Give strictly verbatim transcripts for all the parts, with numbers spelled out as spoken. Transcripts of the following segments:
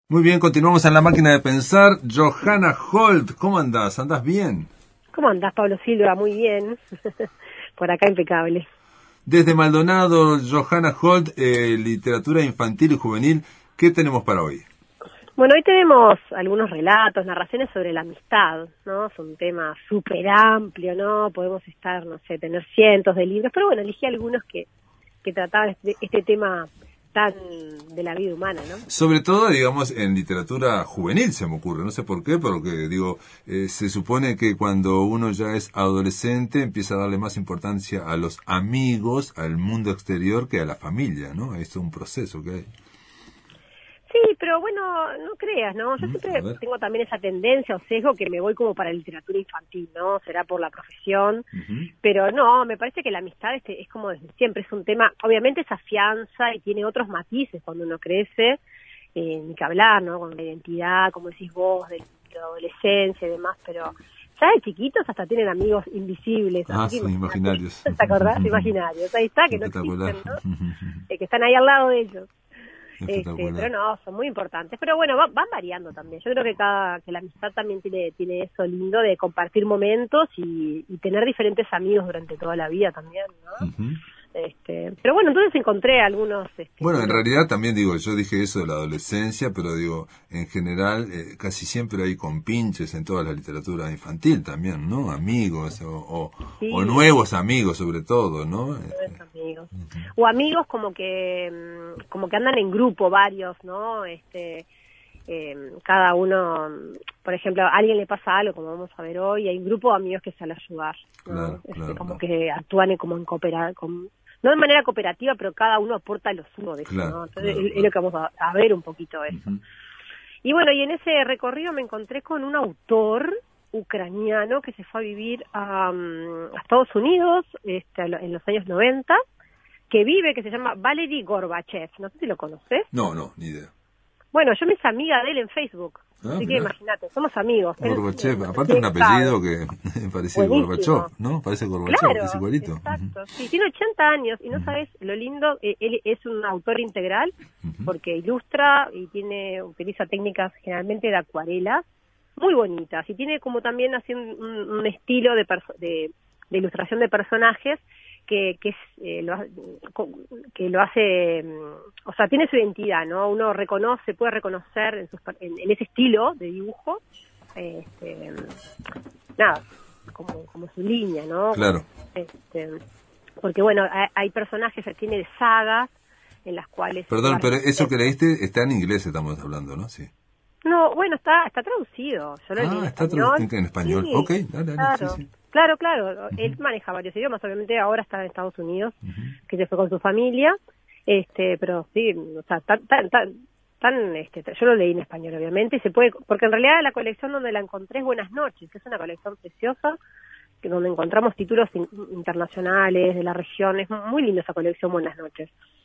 Muy bien, continuamos en la máquina de pensar. Johanna Holt, ¿cómo andás? ¿Andás bien? ¿Cómo andás, Pablo Silva? Muy bien. Por acá impecable. Desde Maldonado, Johanna Holt, eh, literatura infantil y juvenil. ¿Qué tenemos para hoy? Bueno, hoy tenemos algunos relatos, narraciones sobre la amistad, ¿no? Es un tema súper amplio, ¿no? Podemos estar, no sé, tener cientos de libros, pero bueno, elegí algunos que, que trataban este, este tema tan de la vida humana, ¿no? Sobre todo, digamos, en literatura juvenil se me ocurre, no sé por qué, porque digo, eh, se supone que cuando uno ya es adolescente empieza a darle más importancia a los amigos, al mundo exterior, que a la familia, ¿no? Es un proceso que hay. Sí, pero bueno, no creas, ¿no? Yo Mm, siempre tengo también esa tendencia o sesgo que me voy como para la literatura infantil, ¿no? Será por la profesión, uh-huh. pero no, me parece que la amistad este, es como desde siempre, es un tema, obviamente se afianza y tiene otros matices cuando uno crece, eh, ni que hablar, ¿no? Con la identidad, como decís vos, de la adolescencia y demás, pero ya de chiquitos hasta tienen amigos invisibles. Ah, así sí, que imaginarios. ¿te acordás? Imaginarios, ahí está, que no Espectacular. existen, ¿no? Eh, que están ahí al lado de ellos. Este, pero Espectacular. no, son muy importantes. Pero bueno, va, van variando también. Yo creo que cada que la amistad también tiene tiene eso lindo de compartir momentos y, y tener diferentes amigos durante toda la vida también, ¿no? Uh-huh. Este, pero bueno, entonces encontré algunos... Este, Bueno, en unos... realidad también digo, yo dije eso de la adolescencia, pero digo, en general eh, casi siempre hay compinches en toda la literatura infantil también, ¿no? Amigos o, o, Sí, o nuevos amigos sobre todo, ¿no? nuevos amigos. Uh-huh. O amigos como que como que andan en grupo varios, ¿no? Este... Eh, cada uno, por ejemplo, a alguien le pasa algo, como vamos a ver hoy, y hay un grupo de amigos que salen a ayudar, ¿no? Claro, Este, claro, como claro. que actúan como en cooperar, con, no de manera cooperativa, pero cada uno aporta lo suyo de eso, Claro, ¿no? Entonces claro, es, claro. es lo que vamos a, a ver un poquito eso. Uh-huh. Y bueno, y en ese recorrido me encontré con un autor ucraniano que se fue a vivir a, a Estados Unidos este, en los años noventa, que vive, que se llama Valery Gorbachev, no sé si lo conoces. No, no, ni idea. Bueno, yo me hice amiga de él en Facebook, Ah, así que mirá. imagínate, somos amigos. Gorbachev, Él, aparte él, un apellido que parece buenísimo. Gorbachev, ¿no? Parece Gorbachev, Claro, es igualito. exacto. Uh-huh. Sí, tiene ochenta años y no Uh-huh. sabes lo lindo, eh, él es un autor integral Uh-huh. porque ilustra y tiene utiliza técnicas generalmente de acuarela muy bonitas y tiene como también así un, un, un estilo de, perso- de, de ilustración de personajes que que, es, eh, lo, que lo hace, o sea, tiene su identidad, ¿no? Uno reconoce, puede reconocer en, sus, en, en ese estilo de dibujo, este, nada, como, como su línea, ¿no? Claro. Este, porque bueno, hay, hay personajes, tiene de sagas en las cuales... Perdón, pero eso que leíste está en inglés, estamos hablando, ¿no? Sí. No, bueno, está está traducido. Yo lo Ah, leí en está español. traducido en español. Sí, Ok, dale, dale, claro. sí, sí. Claro, claro. Uh-huh. Él maneja varios idiomas. Obviamente ahora está en Estados Unidos, Uh-huh. que se fue con su familia. Este, pero sí, o sea, tan, tan, tan, tan este, yo lo leí en español, obviamente, y se puede, porque en realidad la colección donde la encontré es Buenas Noches, que es una colección preciosa, que donde encontramos títulos in, internacionales de la región. Es muy linda esa colección, Buenas Noches.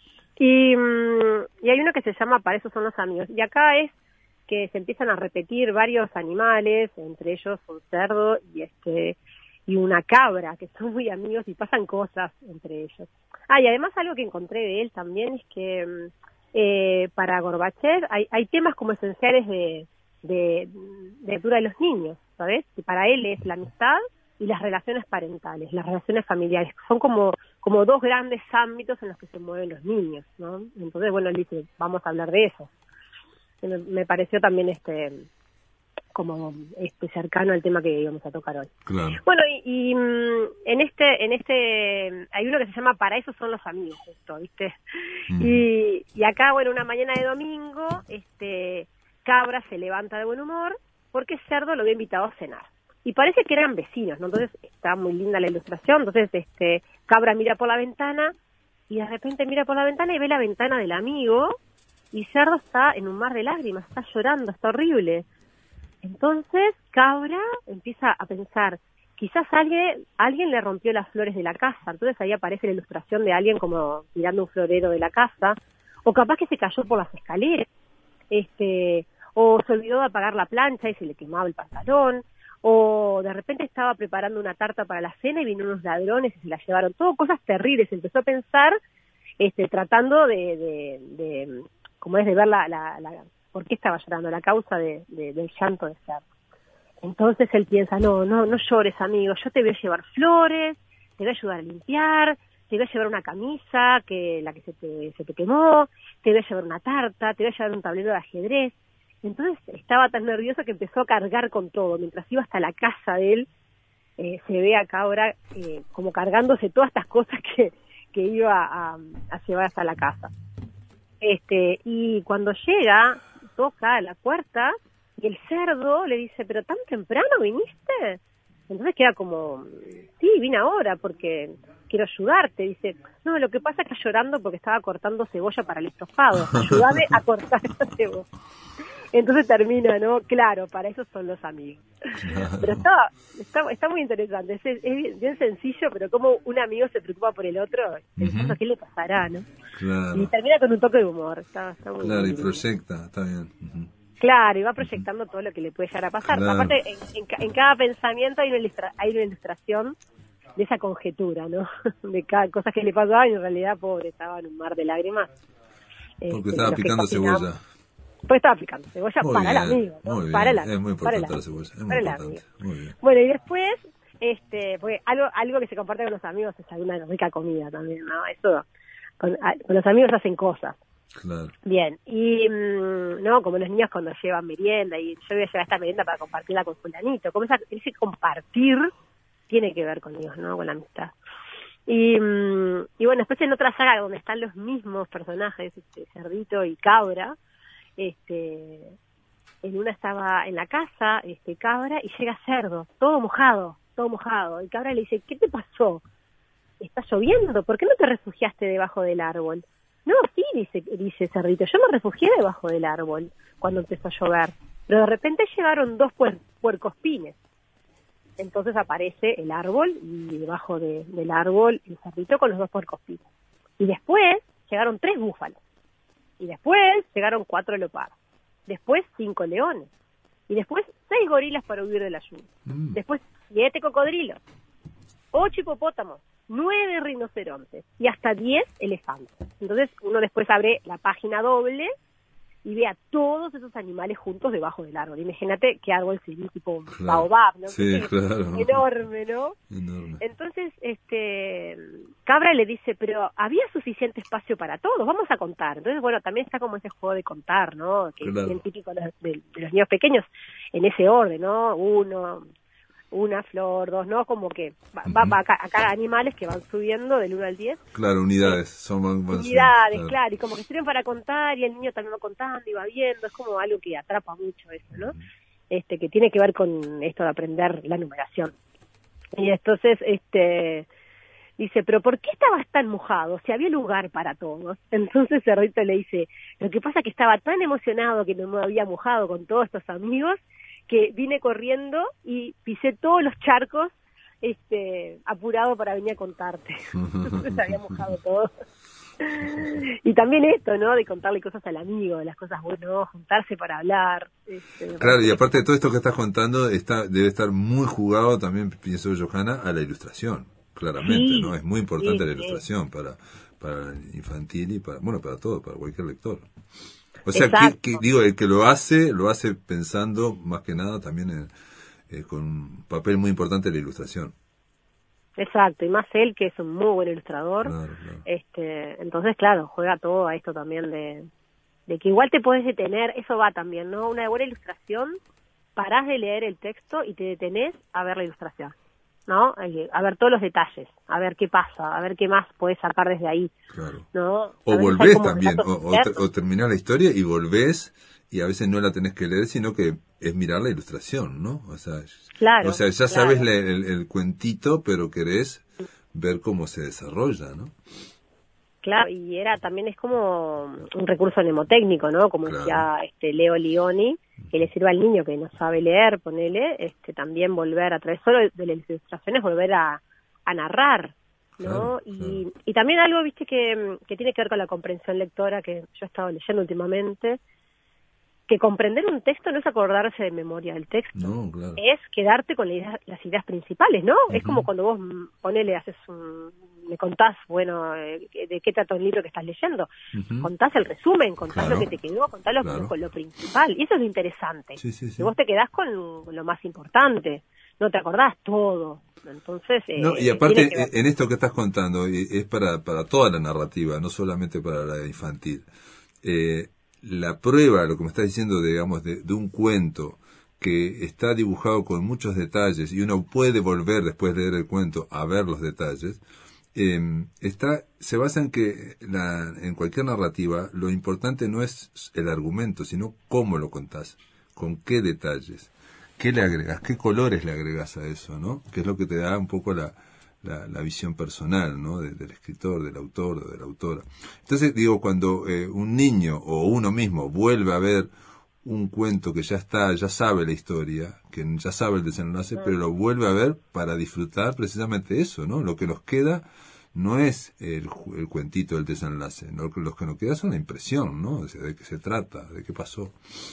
Y, y hay uno que se llama Para eso son los amigos. Y acá es que se empiezan a repetir varios animales, entre ellos un cerdo y este y una cabra, que son muy amigos y pasan cosas entre ellos. Ah, y además algo que encontré de él también es que eh, para Gorbachev hay, hay temas como esenciales de, de, de lectura de los niños, ¿sabes? Y para él es la amistad y las relaciones parentales, las relaciones familiares. Son como como dos grandes ámbitos en los que se mueven los niños, ¿no? Entonces, bueno, él dice, vamos a hablar de eso. Me, me pareció también este como este cercano al tema que íbamos a tocar hoy. Claro. Bueno, y, y en este en este hay uno que se llama Para eso son los amigos, justo, ¿viste? Mm. Y, y acá, bueno, una mañana de domingo, este Cabra se levanta de buen humor porque Cerdo lo había invitado a cenar. Y parece que eran vecinos, ¿no? Entonces está muy linda la ilustración. Entonces este Cabra mira por la ventana y de repente mira por la ventana y ve la ventana del amigo y Cerdo está en un mar de lágrimas, está llorando, está horrible. Entonces Cabra empieza a pensar, quizás alguien alguien le rompió las flores de la casa. Entonces ahí aparece la ilustración de alguien como tirando un florero de la casa, o capaz que se cayó por las escaleras, este, o se olvidó de apagar la plancha y se le quemaba el pantalón, o de repente estaba preparando una tarta para la cena y vinieron unos ladrones y se la llevaron. Todo cosas terribles. Empezó a pensar, este, tratando de, de, de como es de ver la, la, la, por qué estaba llorando, la causa de, de, del llanto de Cerdo. Entonces él piensa, no, no, no llores, amigo, yo te voy a llevar flores, te voy a ayudar a limpiar, te voy a llevar una camisa, que la que se te, se te quemó, te voy a llevar una tarta, te voy a llevar un tablero de ajedrez. Entonces estaba tan nervioso que empezó a cargar con todo. Mientras iba hasta la casa de él, eh, se ve acá ahora eh, como cargándose todas estas cosas que, que iba a, a llevar hasta la casa. Este, y cuando llega, toca a la puerta y el cerdo le dice, ¿pero tan temprano viniste? Entonces queda como, sí, vine ahora porque quiero ayudarte. Dice, no, lo que pasa es que está llorando porque estaba cortando cebolla para el estofado. Ayúdame a cortar esa cebolla. Entonces termina, ¿no? Claro, para eso son los amigos. Claro. Pero está, está, está muy interesante. Es, es bien sencillo, pero como un amigo se preocupa por el otro, pensando uh-huh. qué le pasará, ¿no? Claro. Y termina con un toque de humor. Está, está muy claro, bien. Y proyecta, está bien. Uh-huh. Claro, y va proyectando uh-huh. todo lo que le puede llegar a pasar. Claro. Aparte, en, en, en cada pensamiento hay una, ilustra, hay una ilustración de esa conjetura, ¿no? De cada cosa que le pasaba y en realidad, pobre, estaba en un mar de lágrimas. Porque este, estaba picando cebolla. Pues estaba picando cebolla muy para bien, el amigo, ¿no? Muy bien. Para el Es muy importante la, la cebolla, es muy importante. Muy bien. Bueno, y después, este, porque algo, algo que se comparte con los amigos es alguna rica comida también, ¿no? Eso, con, a, con los amigos hacen cosas. Claro. Bien, y, mmm, ¿no? Como los niños cuando llevan merienda, y yo voy a llevar esta merienda para compartirla con fulanito, como esa, ese compartir tiene que ver con Dios, ¿no? Con la amistad. Y, mmm, y bueno, después en otra saga donde están los mismos personajes, este, Cerdito y Cabra, este, en una estaba en la casa, este, Cabra, y llega Cerdo, todo mojado, todo mojado, y Cabra le dice, ¿qué te pasó? ¿Está lloviendo? ¿Por qué no te refugiaste debajo del árbol? No, sí, dice, dice Cerdito, yo me refugié debajo del árbol cuando empezó a llover, pero de repente llegaron dos puer- puercoespines. Entonces aparece el árbol y debajo de, del árbol el Cerdito con los dos puercoespines. Y después llegaron tres búfalos. Y después llegaron cuatro leopardos. Después cinco leones. Y después seis gorilas para huir de la lluvia. Mm. Después siete cocodrilos. Ocho hipopótamos. Nueve rinocerontes. Y hasta diez elefantes. Entonces uno después abre la página doble y ve a todos esos animales juntos debajo del árbol. Imagínate qué árbol sería, tipo claro. baobab, ¿no? Sí, claro. Enorme, ¿no? Enorme. Entonces, este, Cabra le dice, pero había suficiente espacio para todos, vamos a contar. Entonces, bueno, también está como ese juego de contar, ¿no? Que claro. es bien típico de, de, de los niños pequeños, en ese orden, ¿no? Uno, una flor, dos, ¿no? Como que va, uh-huh. va, va a, a cada animales que van subiendo del uno al diez. Claro, unidades. Son van, van unidades, claro. claro, y como que sirven para contar, y el niño también va contando y va viendo, es como algo que atrapa mucho eso, ¿no? Uh-huh. Este, que tiene que ver con esto de aprender la numeración. Y entonces, este, dice, pero ¿por qué estabas tan mojado? Si había lugar para todos. Entonces Cerdito le dice, lo que pasa es que estaba tan emocionado que no me había mojado con todos estos amigos, que vine corriendo y pisé todos los charcos, este, apurado para venir a contarte. Entonces había mojado todo. Y también esto, ¿no? De contarle cosas al amigo, de las cosas buenas, juntarse para hablar. Este, claro, y aparte de todo esto que estás contando, está debe estar muy jugado también, pienso yo, Johanna, a la ilustración, claramente, sí, ¿no? Es muy importante sí, la ilustración sí. para para infantil y para, bueno, para todo, para cualquier lector. O sea, que, que, digo, el que lo hace, lo hace pensando más que nada también en, eh, con un papel muy importante en la ilustración. Exacto, y más él que es un muy buen ilustrador, claro, claro. este, entonces claro, juega todo a esto también de, de que igual te puedes detener, eso va también, ¿no? Una buena ilustración, parás de leer el texto y te detenés a ver la ilustración, ¿no? A ver todos los detalles, a ver qué pasa, a ver qué más podés sacar desde ahí, claro. ¿no? O volvés también, o, o, ter, o terminás la historia y volvés, y a veces no la tenés que leer, sino que es mirar la ilustración, ¿no? O sea, claro, o sea ya claro. sabes la, el, el cuentito, pero querés ver cómo se desarrolla, ¿no? Claro, y era también es como un recurso mnemotécnico, ¿no? Como claro. decía este Leo Lioni, que le sirve al niño que no sabe leer, ponele, este también volver a través solo de las ilustraciones, volver a, a narrar, ¿no? Claro, y, claro. y también algo, viste, que, que tiene que ver con la comprensión lectora, que yo he estado leyendo últimamente, que comprender un texto no es acordarse de memoria del texto, no, claro. es quedarte con la idea, las ideas principales, ¿no? Uh-huh. Es como cuando vos, ponele, haces un, me contás, bueno, eh, de qué trata un libro que estás leyendo, uh-huh. contás el resumen, contás claro. lo que te quedó, contás lo, claro. lo, lo principal, y eso es lo interesante, sí, sí, sí. que vos te quedás con lo más importante, no te acordás todo. Entonces, eh, no, y aparte, en esto que estás contando, es para, para toda la narrativa, no solamente para la infantil. Eh, la prueba, lo que me estás diciendo, digamos, de, de un cuento que está dibujado con muchos detalles y uno puede volver después de leer el cuento a ver los detalles, eh, está, se basa en que la, en cualquier narrativa lo importante no es el argumento, sino cómo lo contás, con qué detalles, qué le agregas, qué colores le agregas a eso, ¿no? Que es lo que te da un poco la La, la visión personal, ¿no? De, del escritor, del autor o de la autora. Entonces, digo, cuando eh, un niño o uno mismo vuelve a ver un cuento que ya está, ya sabe la historia, que ya sabe el desenlace, pero lo vuelve a ver para disfrutar precisamente eso, ¿no? Lo que nos queda no es el, el cuentito del desenlace, ¿no? Lo que nos queda es una impresión, ¿no? O sea, de qué se trata, de qué pasó.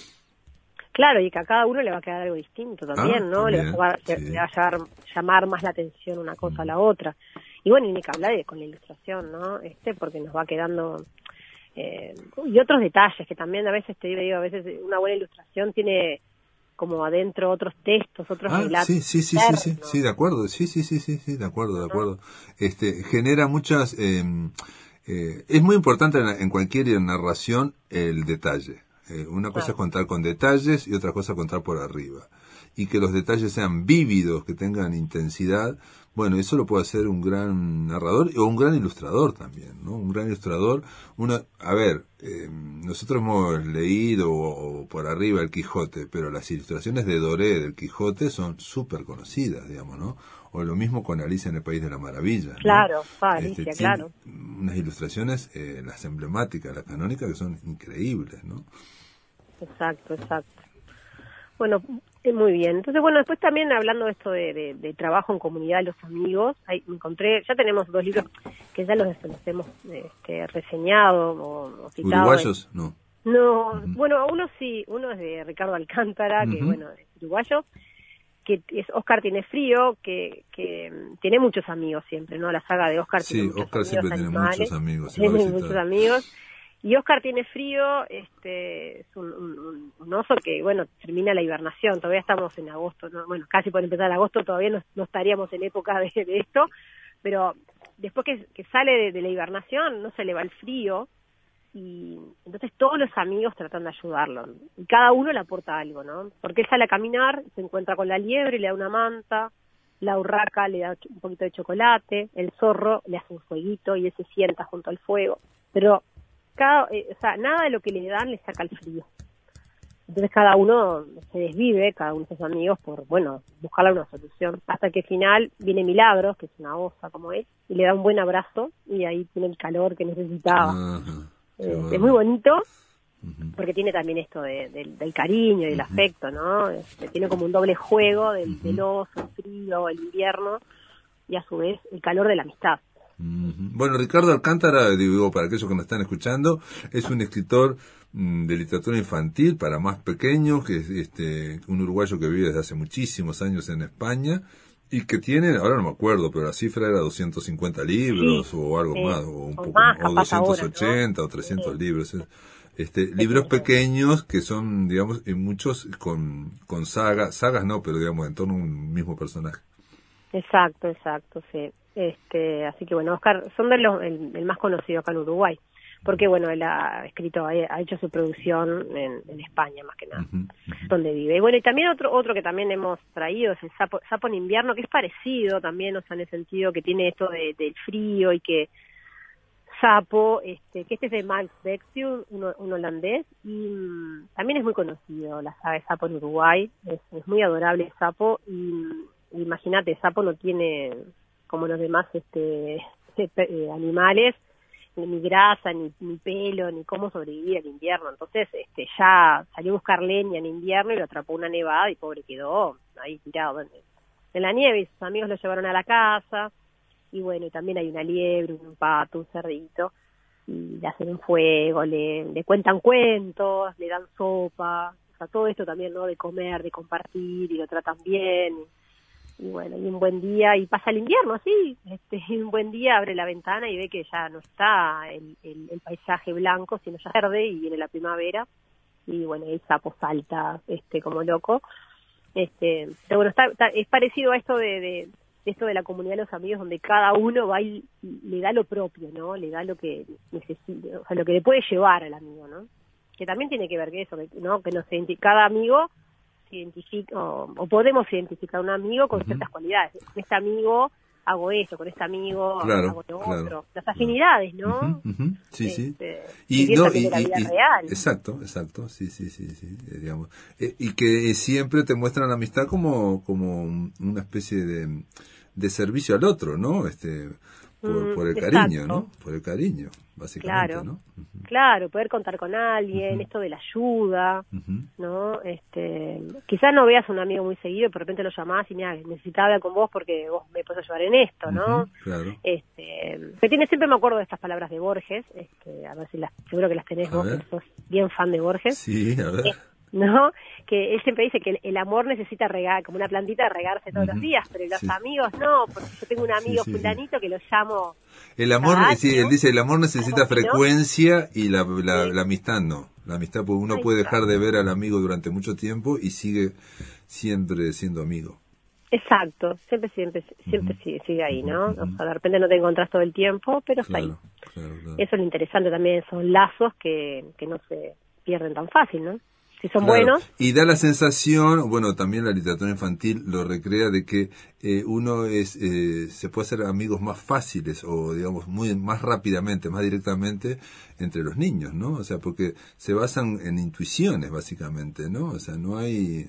Claro, y que a cada uno le va a quedar algo distinto también, ah, ¿no? También, le va, a, sí. le va a llamar, llamar más la atención una cosa mm. a la otra. Y bueno, y ni que hablar de, con la ilustración, ¿no? Este, porque nos va quedando... Eh, y otros detalles que también a veces, te digo, a veces una buena ilustración tiene como adentro otros textos, otros ah, relatos. Sí, sí, sí, sí, sí, sí, de acuerdo, sí, sí, sí, sí, sí, de acuerdo, de acuerdo. ¿No? Este, genera muchas... Eh, eh, es muy importante en, en cualquier narración el detalle. Eh, una cosa claro. es contar con detalles y otra cosa contar por arriba. Y que los detalles sean vívidos, que tengan intensidad, bueno, eso lo puede hacer un gran narrador o un gran ilustrador también, ¿no? Un gran ilustrador, una, a ver, eh, nosotros hemos leído o, o por arriba el Quijote, pero las ilustraciones de Doré del Quijote son súper conocidas, digamos, ¿no? O lo mismo con Alicia en el País de la Maravilla, ¿no? Claro, Alicia, este, claro. Unas ilustraciones, eh, las emblemáticas, las canónicas, que son increíbles, ¿no? Exacto, exacto. Bueno, muy bien. Entonces, bueno, después también hablando de esto de, de, de trabajo en comunidad, los amigos, ahí me encontré, ya tenemos dos libros que ya los, los hemos este, reseñado o, o citado. ¿Uruguayos? En... No. No, uh-huh. Bueno, uno sí, uno es de Ricardo Alcántara, uh-huh. que bueno, es uruguayo, que es Oscar tiene frío, que, que tiene muchos amigos siempre, ¿no? La saga de Oscar sí, tiene muchos Oscar amigos siempre animales, tiene muchos amigos. Tiene muchos amigos. Y Oscar tiene frío, este, es un, un, un oso que, bueno, termina la hibernación, todavía estamos en agosto, ¿no? Bueno, casi por empezar agosto todavía no, no estaríamos en época de, de esto, pero después que, que sale de, de la hibernación no se le va el frío, y entonces todos los amigos tratan de ayudarlo, y cada uno le aporta algo, ¿no? Porque él sale a caminar, se encuentra con la liebre, le da una manta, la urraca le da un poquito de chocolate, el zorro le hace un fueguito y él se sienta junto al fuego, pero cada, eh, o sea, nada de lo que le dan le saca el frío. Entonces cada uno se desvive, cada uno de sus amigos, por, bueno, buscarle una solución. Hasta que al final viene Milagros, que es una osa como él, y le da un buen abrazo, y ahí tiene el calor que necesitaba. Uh-huh. Eh, bueno. Es muy bonito, uh-huh. porque tiene también esto de, de, del cariño y del uh-huh. afecto, ¿no? Este, tiene como un doble juego del, uh-huh. del oso, el frío, el invierno, y a su vez el calor de la amistad. Bueno, Ricardo Alcántara, digo, para aquellos que nos están escuchando, es un escritor mmm, de literatura infantil para más pequeños, que es este, un uruguayo que vive desde hace muchísimos años en España y que tiene, ahora no me acuerdo, pero la cifra era doscientos cincuenta libros sí, o algo eh, más, o un poco más, o doscientos ochenta ahora, ¿no? o trescientos sí. libros. Este, sí, libros sí, pequeños que son, digamos, y muchos con, con sagas, sagas no, pero digamos, en torno a un mismo personaje. Exacto, exacto, sí. Este, así que bueno, Oscar, son de los, el, el más conocido acá en Uruguay, porque bueno, él ha escrito, ha hecho su producción en, en España más que nada, uh-huh, uh-huh. donde vive. Y bueno, y también otro otro que también hemos traído es el Sapo, Sapo en invierno, que es parecido también, o sea, en el sentido que tiene esto de, del frío y que Sapo, este, que este es de Max Bexiu, un, un holandés, y um, también es muy conocido la saga de Sapo en Uruguay, es, es muy adorable Sapo, y imagínate, Sapo no tiene, como los demás este eh, animales, ni grasa, ni, ni pelo, ni cómo sobrevivir en invierno. Entonces este ya salió a buscar leña en invierno y lo atrapó una nevada y pobre quedó ahí tirado en, en la nieve, y sus amigos lo llevaron a la casa, y bueno, y también hay una liebre, un pato, un cerdito, y le hacen un fuego, le, le cuentan cuentos, le dan sopa, o sea, todo esto también, ¿no? De comer, de compartir, y lo tratan bien, y, y bueno, y un buen día, y pasa el invierno así, este, y un buen día abre la ventana y ve que ya no está el, el, el paisaje blanco, sino ya verde, y viene la primavera, y bueno, el sapo salta, este, como loco, este, pero bueno, está, está, es parecido a esto de, de esto de la comunidad de los amigos, donde cada uno va y le da lo propio, ¿no? Le da lo que necesita, o sea, lo que le puede llevar al amigo, ¿no? Que también tiene que ver con eso, ¿no? Que nos identi- cada amigo se identifica, o, o podemos identificar a un amigo con uh-huh. ciertas cualidades. Con este amigo hago eso, con este amigo claro, hago lo claro, otro. Las afinidades, ¿no? Uh-huh, uh-huh. Sí, este, sí. Y, no, y, de la vida y, real. Exacto, exacto, sí, sí, sí, sí, eh, digamos. Eh, y que siempre te muestran la amistad como, como una especie de, de servicio al otro, ¿no? Este, por, mm, por el exacto. cariño, ¿no? Por el cariño, básicamente, claro, ¿no? Uh-huh. Claro, poder contar con alguien, uh-huh. esto de la ayuda, uh-huh. ¿no? Este, quizás no veas a un amigo muy seguido, pero de repente lo llamás y mira, necesitaba hablar con vos porque vos me podés ayudar en esto, ¿no? Uh-huh. Claro. Este, que tiene, siempre me acuerdo de estas palabras de Borges, este, a ver si las, seguro que las tenés a vos, ver. que sos bien fan de Borges. Sí, a ver. Eh, ¿no? Que él siempre dice que el, el amor necesita regar, como una plantita, regarse todos uh-huh. los días, pero los sí. amigos no, porque yo tengo un amigo sí, sí, fulanito sí. que lo llamo. El amor, sí, él dice, el amor necesita frecuencia y la, la, sí. la amistad no. La amistad, pues uno Ay, puede dejar de ver al amigo durante mucho tiempo y sigue siempre siendo amigo. Exacto, siempre, siempre, siempre uh-huh. sigue, sigue ahí, ¿no? Uh-huh. O sea, de repente no te encontrás todo el tiempo, pero claro, está ahí. Claro, claro. Eso es lo interesante también, son lazos que, que no se pierden tan fácil, ¿no? Si son claro. buenos. Y da la sensación, bueno, también la literatura infantil lo recrea, de que eh, uno es eh, se puede hacer amigos más fáciles o, digamos, muy más rápidamente, más directamente entre los niños, ¿no? O sea, porque se basan en intuiciones, básicamente, ¿no? O sea, no hay,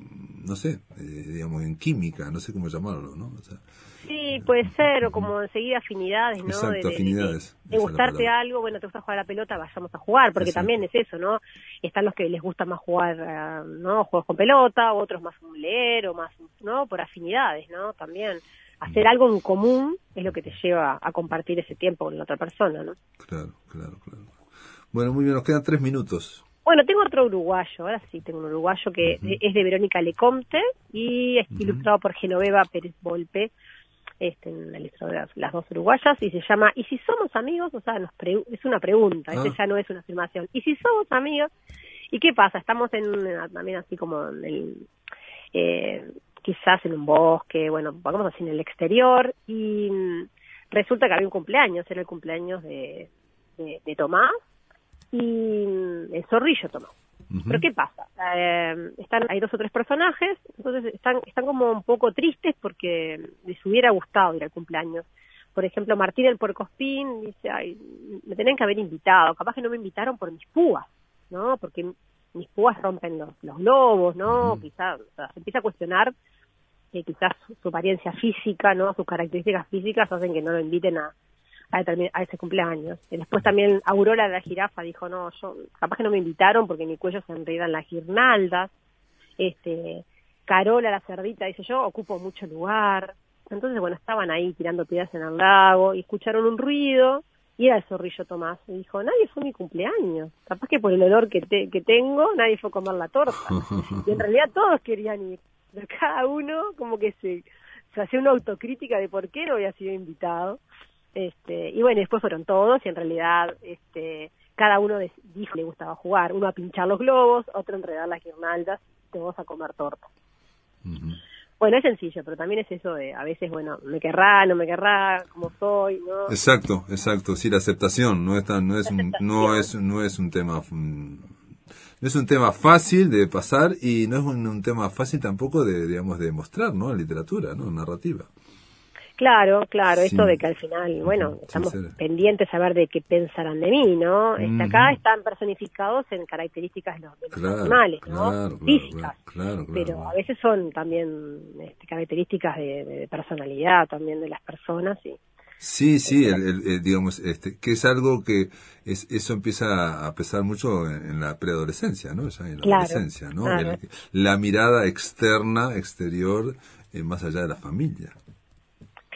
no sé, eh, digamos, en química, no sé cómo llamarlo, ¿no? O sea, sí, puede ser, o como enseguida afinidades, ¿no? Exacto, de, de, afinidades. De, de gustarte algo, bueno, te gusta jugar a la pelota, vayamos a jugar, porque Exacto. también es eso, ¿no? Están los que les gusta más jugar, uh, ¿no? Juegos con pelota, otros más un leer, o más, ¿no? Por afinidades, ¿no? También hacer algo en común es lo que te lleva a compartir ese tiempo con la otra persona, ¿no? Claro, claro, claro. Bueno, muy bien, nos quedan tres minutos. Bueno, tengo otro uruguayo, ahora sí tengo un uruguayo que uh-huh. es de Verónica Lecomte y es uh-huh. ilustrado por Genoveva Pérez Volpe. Este, en la lista de las, las dos uruguayas, y se llama ¿Y si somos amigos? O sea, nos pre- es una pregunta, ah. este ya no es una afirmación. ¿Y si somos amigos? ¿Y qué pasa? Estamos en también así como en el, eh, quizás en un bosque, bueno, pongamos así en el exterior, y mm, resulta que había un cumpleaños, era el cumpleaños de, de, de Tomás, y mm, el zorrillo Tomás. Uh-huh. Pero ¿qué pasa? Eh, están, hay dos o tres personajes, entonces están, están como un poco tristes porque les hubiera gustado ir al cumpleaños. Por ejemplo, Martín el puercoespín dice, ay, me tenían que haber invitado, capaz que no me invitaron por mis púas, ¿no? Porque mis púas rompen los, los globos, ¿no? Uh-huh. Quizás, o sea, se empieza a cuestionar que quizás su, su apariencia física, ¿no? Sus características físicas hacen que no lo inviten a A, a ese cumpleaños. Y después también Aurora la jirafa dijo, no, yo capaz que no me invitaron porque mi cuello se enredan las guirnaldas. Este, Carola la cerdita dice, yo ocupo mucho lugar. Entonces, bueno, estaban ahí tirando piedras en el lago y escucharon un ruido y era el zorrillo Tomás. Y dijo, nadie fue a mi cumpleaños. Capaz que por el olor que, te, que tengo, nadie fue a comer la torta. Y en realidad todos querían ir. Pero cada uno como que se, se hacía una autocrítica de por qué no había sido invitado. Este, y bueno, después fueron todos y en realidad este, cada uno de, dijo que le gustaba jugar, uno a pinchar los globos, otro a enredar las guirnaldas, todos a comer torta. Uh-huh. Bueno, es sencillo, pero también es eso de, a veces, bueno, me querrá, no me querrá, como soy, ¿no? Exacto, exacto, sí, la aceptación, no es tan, no es un, no es, no es un tema, no es un tema fácil de pasar y no es un, un tema fácil tampoco de, digamos, de mostrar, ¿no? En literatura, ¿no? Narrativa. Claro, claro, sí. Esto de que al final, bueno, sí, estamos sí, pendientes a ver de qué pensarán de mí, ¿no? Este, uh-huh. Acá están personificados en características de los, de los claro, animales, ¿no? Claro, físicas, claro, claro, pero claro. a veces son también este, características de, de personalidad también de las personas, y sí, sí, el, el, el, digamos, este, que es algo que es, eso empieza a pesar mucho en, en la preadolescencia, ¿no? Ya en la claro, adolescencia, ¿no? Claro. El, la mirada externa, exterior, eh, más allá de la familia.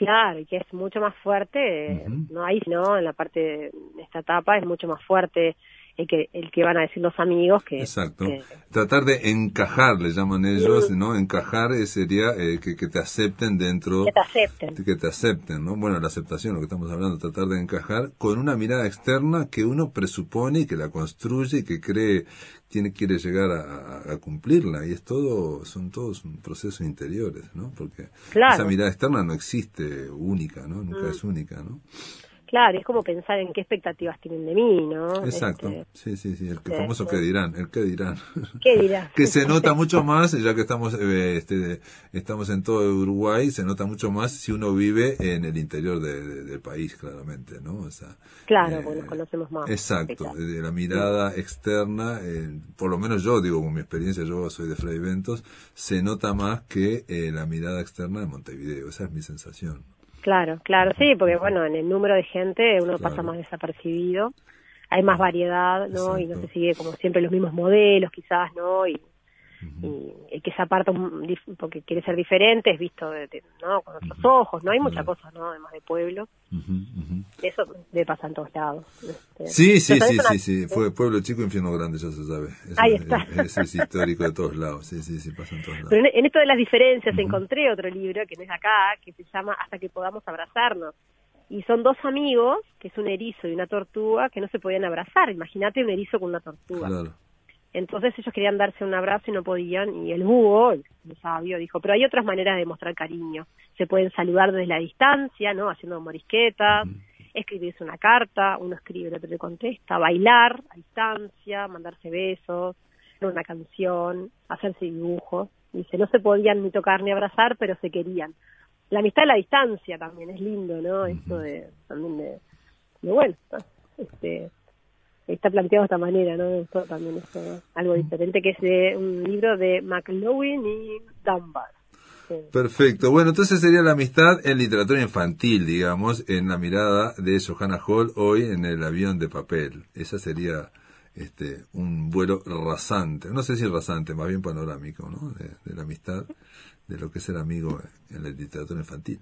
Claro, y que es mucho más fuerte, Uh-huh. no ahí, no, en la parte de esta etapa es mucho más fuerte el que el que van a decir los amigos que... Exacto. que Tratar de encajar, le llaman ellos, ¿no? Encajar eh, sería eh, que, que te acepten dentro... que te acepten. Que te acepten, ¿no? Bueno, la aceptación, lo que estamos hablando, tratar de encajar con una mirada externa que uno presupone y que la construye y que cree, tiene, quiere llegar a, a cumplirla. Y es todo, son todos procesos interiores, ¿no? Porque Claro. esa mirada externa no existe única, ¿no? Nunca Mm. es única, ¿no? Claro, es como pensar en qué expectativas tienen de mí, ¿no? Exacto, Este, sí, sí, sí, el que sí, famoso sí. que dirán, el que dirán. ¿Qué dirás? Que se nota mucho más, ya que estamos eh, este, estamos en todo Uruguay, se nota mucho más si uno vive en el interior de, de, del país, claramente, ¿no? O sea, Claro, eh, pues nos conocemos más. exacto, Claro. de la mirada externa, eh, por lo menos yo, digo, con mi experiencia, yo soy de Fray Ventos, se nota más que eh, la mirada externa de Montevideo, esa es mi sensación. Claro, claro, sí, porque bueno, en el número de gente uno Claro. pasa más desapercibido, hay más variedad, ¿no? Y no Exacto. se sigue como siempre los mismos modelos, quizás, ¿no? Y, Ujú. y el que se aparta un- dif- porque quiere ser diferente es visto, de, de- ¿no? Con otros Ujú. ojos, ¿no? Hay Claro. muchas cosas, ¿no? Además de pueblo, Ujú, ujú. eso le pasa en todos lados. Este, Sí, sí, pero sí, es una- sí, sí, fue pueblo chico, infierno grande, ya se sabe. Eso Ahí es, está. es, es histórico de todos lados, sí, sí, sí, pasa en todos lados. Pero en, en esto de las diferencias Ujú. encontré otro libro que no es de acá, que se llama Hasta que podamos abrazarnos. Y son dos amigos, que es un erizo y una tortuga, que no se podían abrazar. Imagínate un erizo con una tortuga. Claro. Entonces ellos querían darse un abrazo y no podían, y el búho, el sabio, dijo, pero hay otras maneras de mostrar cariño. Se pueden saludar desde la distancia, ¿no? Haciendo morisquetas, Ujú. escribirse una carta, uno escribe, el otro le contesta, bailar a distancia, mandarse besos, una canción, hacerse dibujos. Dice, no se podían ni tocar ni abrazar, pero se querían. La amistad a la distancia también es lindo, ¿no? Ujú. Esto de, también de, de bueno, este, está planteado de esta manera, ¿no? Me gustó también eso, algo diferente, que es de un libro de McLoughlin y Dunbar. Sí. Perfecto. Bueno, entonces sería la amistad en literatura infantil, digamos, en la mirada de Johanna Hall hoy en el avión de papel. Esa sería este un vuelo rasante, no sé si rasante, más bien panorámico, ¿no? De, de la amistad, de lo que es el amigo en la literatura infantil.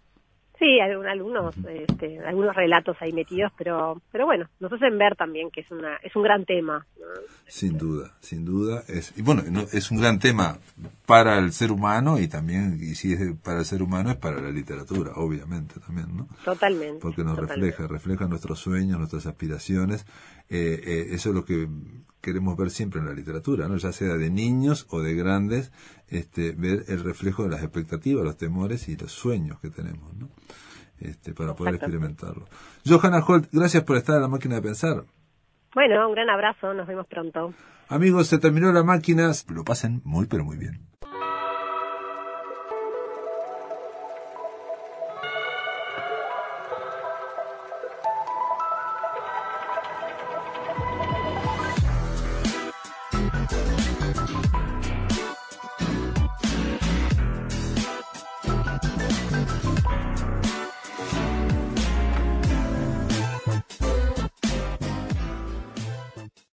Sí, hay un- algunos, este, algunos relatos ahí metidos, pero, pero bueno, nos hacen ver también que es una, es un gran tema, ¿no? Sin duda, sin duda. Es, y bueno, no, es un gran tema para el ser humano y también, y si es para el ser humano, es para la literatura, obviamente también, ¿no? Totalmente. Porque nos totalmente. refleja, refleja nuestros sueños, nuestras aspiraciones. Eh, eh, eso es lo que queremos ver siempre en la literatura, ¿no? Ya sea de niños o de grandes, este, ver el reflejo de las expectativas, los temores y los sueños que tenemos, ¿no? Este, para poder experimentarlo. Johanna Holt, gracias por estar en La Máquina de Pensar. Bueno, un gran abrazo, nos vemos pronto. Amigos, se terminó La Máquina. Lo pasen muy, pero muy bien.